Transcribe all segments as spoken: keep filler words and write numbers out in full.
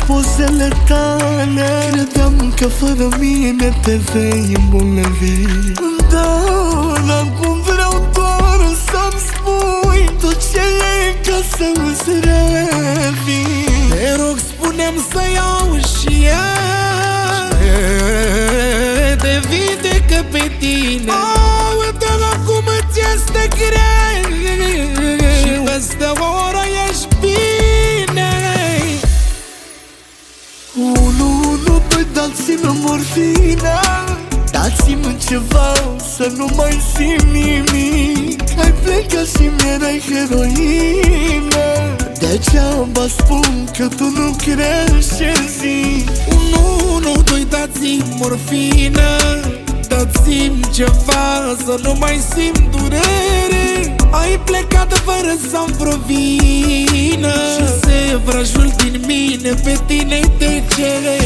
pozele tale. Credeam că fără mine te vei îmbolnăvi, dar acum vreau doar să-mi spui tot ce e ca să îți revin. Te rog, spune-mi să iau și eu te vindecă pe tine. Au, dar acum ți este greu și peste o oră ești bine. Unu, unu, doi, dați-mi morfina, dați-mi ceva să nu mai simt nimic. Ai plecat și mi-erai heroină, degeaba spun că tu nu crezi ce zic. Unu, unu, doi, dați-mi morfină, dați-mi ceva să nu mai simt durere. Ai plecat fără să-mi provină și sevrajul din mine pe tine-i tăcere.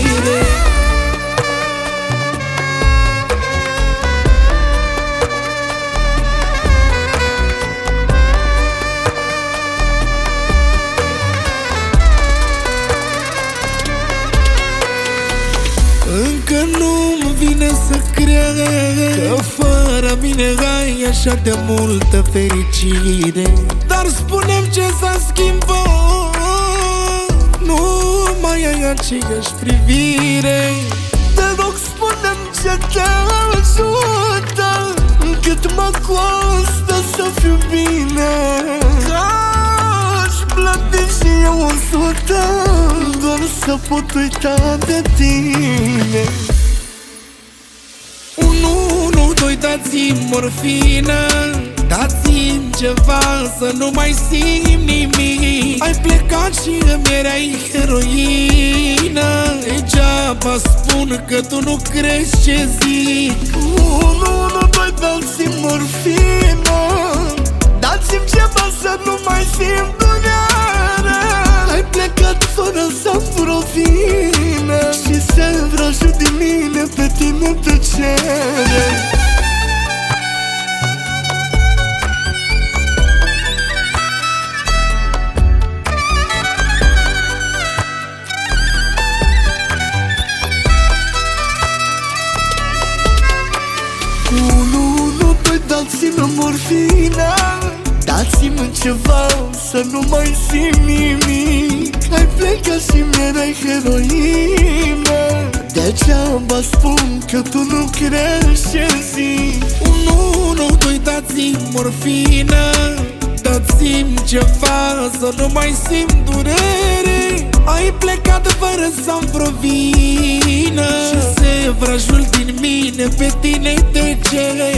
Încă nu-mi vine să cred că fără mine ai așa de multă fericire. Dar spune-mi ce s-a schimbat, nu mai ai aceeași privire. Te rog, spune-mi ce te ajută, cât mă costă să fiu bine. Că-aș plăti și eu o sută doar să pot uita de tine. Unu, unu, doi, dați-mi morfină, dați-mi ceva să nu mai simt nimic. Ai plecat și îmi erai heroină, degeaba spun că tu nu crezi ce zic. Unu, unu, doi, dați-mi morfină, dați-mi ceva să nu mai simt durere. Ai plecat fără să-mi provină și sevrajul din mine pe tine te cere. Unu, unu, doi, dați-mi morfina, dați-mi ceva să nu mai simt nimic. Ai plecat și mi-erai heroină, degeaba spun că tu nu crezi ce zic. Unu, unu, doi, dați-mi morfină, dați-mi ceva să nu mai simt durere. Ai plecat fără să-mi provină și sevrajul din mine pe tine-i tăcere.